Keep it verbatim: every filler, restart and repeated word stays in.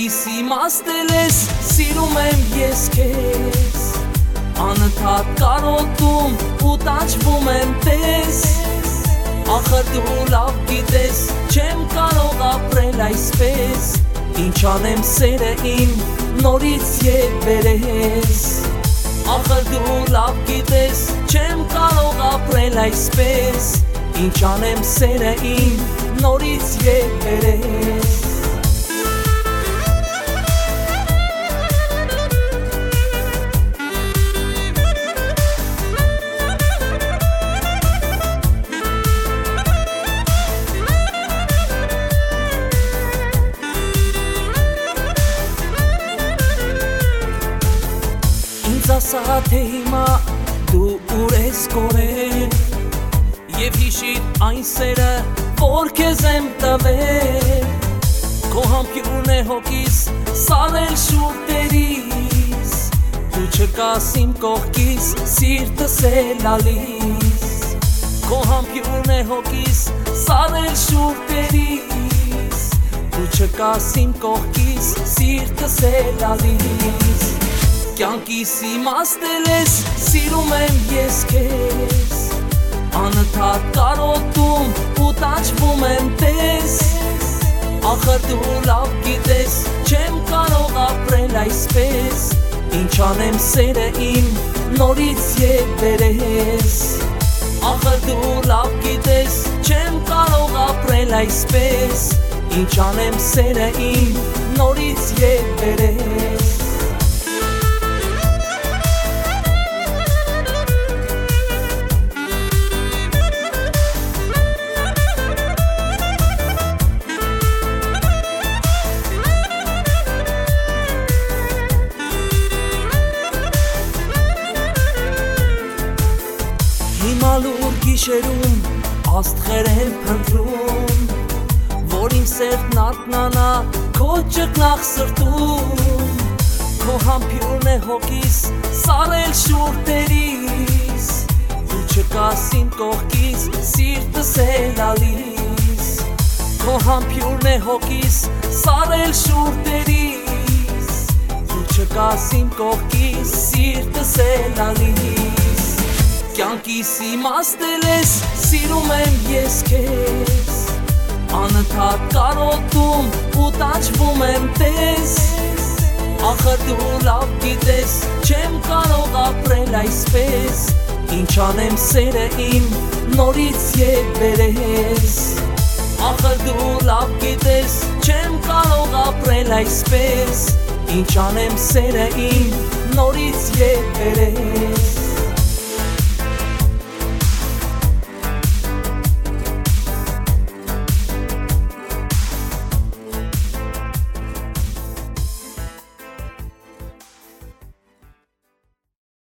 Կյանքիս իմաստել ես, սիրում եմ ես քեզ, անընդհատ կարոտում ու տանջվում եմ տես, ախր դու լավ գիտես, չեմ կարող ապրել այսպես, ինչ անեմ սերը իմ նորից ետ բերես, ախր դու լավ գիտես, չեմ կարող ապրել այսպես, ինչ անեմ սերը իմ նորից ետ բերես. Ինձ ասա թե հիմա դու ուր ես կորել Եվ հիշիր այն սերը, որ քեզ եմ տվել Քո համբուրն է հոգիս, սարել շուրթերիս Դու չկաս իմ կողքիս, սիրտս է լալիս Քո համբուրն է հոգիս, սարել շուրթերիս Դու չկաս իմ կողքիս, սիրտս է լալիս Կյանքիս իմաստել ես, սիրում եմ ես քեզ Անընդհատ կարոտում ու տանջվում եմ տես Ախր դու լավ գիտես, չեմ կարող ապրել այսպես Ինչ անեմ սերը իմ նորից ետ բերես Ախր դու լավ գիտես, չեմ կարող ապրել այսպես Ինչ անեմ սերը իմ նորից ետ բերես Հիմա լուր գիշերում աստղեր են փնտրում Որ իմ սերտն արթնանա քո ճկնաղ սրտում Քո համբուրն է հոգիս սարել շուրթերիս Դու չկաս իմ կողքիս սիրտս է լալիս Քո համբուրն է հոգիս սարել շուրթերիս Դու չկաս իմ կողքիս սիրտս է լալիս Կյանքիս իմաստել ես, սիրում եմ ես քեզ Անընդհատ կարոտում ու տանջվում եմ տես Ախր դու լավ գիտես, չեմ կարող ապրել այսպես Ինչ անեմ սերը իմ նորից ետ բերես Ախր դու լավ գիտես, չեմ կարող ապրել այսպես Ինչ անեմ սերը իմ նորից ետ բերես